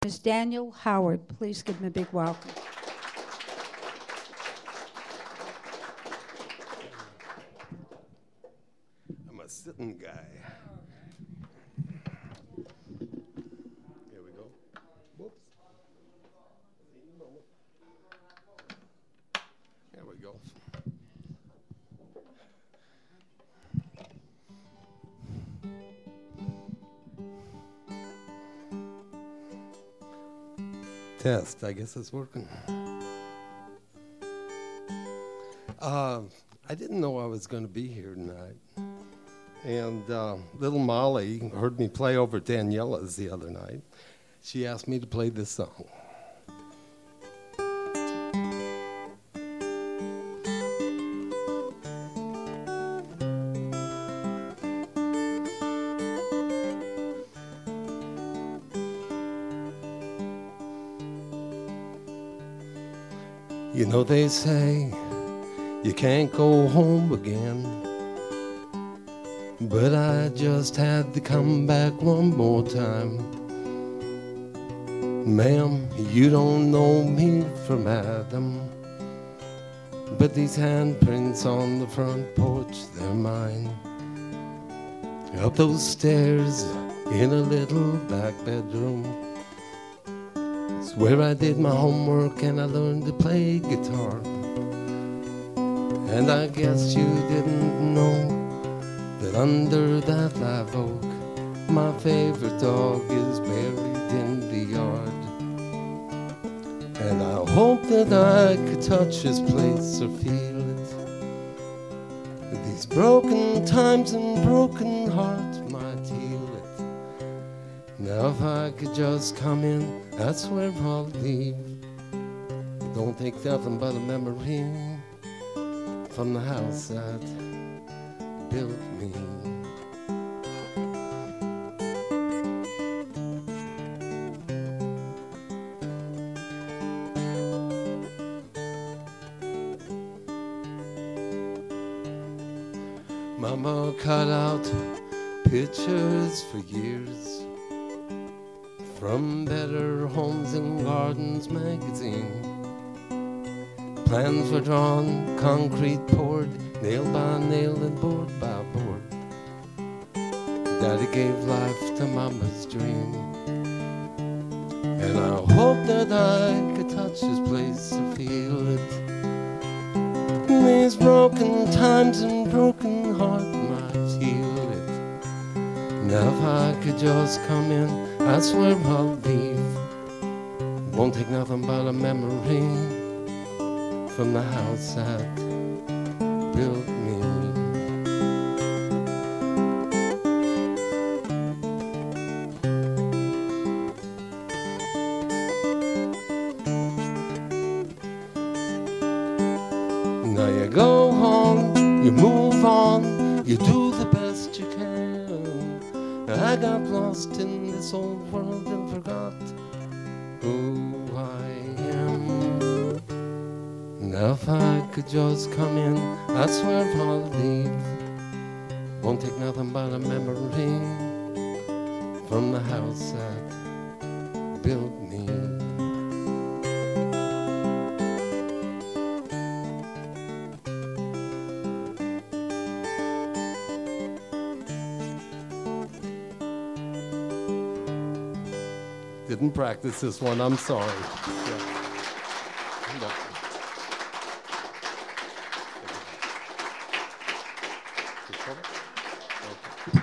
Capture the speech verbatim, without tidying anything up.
is Daniel Howard. Please give him a big welcome. I'm a sitting guy. Here we go. Whoops. There we go. Test, I guess it's working. Uh, I didn't know I was going to be here tonight. And uh, little Molly heard me play over Daniela's the other night. She asked me to play this song. You know they say you can't go home again, but I just had to come back one more time. Ma'am, you don't know me from Adam, but these handprints on the front porch, they're mine. Up those stairs in a little back bedroom, it's where I did my homework and I learned to play guitar. And I guess you didn't know that under that live oak, my favorite dog is buried in the yard. And I hope that I could touch his place or feel it. These broken times and broken hearts might heal it. Now if I could just come in, that's where I'll leave. Don't take nothing but a memory from the house that built me. Mama cut out pictures for years from Better Homes and Gardens magazine. Plans were drawn, concrete poured, nail by nail and board by board. Daddy gave life to Mama's dream, and I hope that I could touch his place and feel it. These broken times and broken heart might heal it. Now if I could just come in, I swear I'll leave. Won't take nothing but a memory from the house that built me. Now you go home, you move on, you do the best you can. I got lost in this old world and forgot who I am. Now if I could just come in, I swear I'll leave. Won't take nothing but a memory from the house that built me. Didn't practice this one, I'm sorry. Yeah. No. Okay.